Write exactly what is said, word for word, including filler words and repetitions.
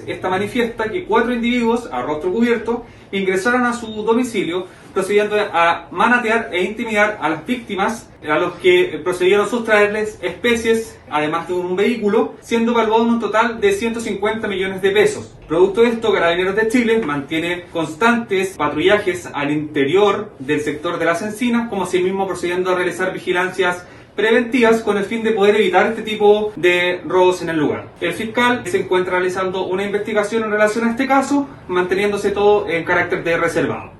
esta manifiesta que cuatro individuos a rostro cubierto ingresaron a su domicilio procediendo a manatear e intimidar a las víctimas, a los que procedieron a sustraerles especies, además de un vehículo, siendo evaluado en un total de ciento cincuenta millones de pesos. Producto de esto, Carabineros de Chile mantiene constantes patrullajes al interior del sector de las encinas, como asimismo procediendo a realizar vigilancias preventivas con el fin de poder evitar este tipo de robos en el lugar. El fiscal se encuentra realizando una investigación en relación a este caso, manteniéndose todo en carácter de reservado.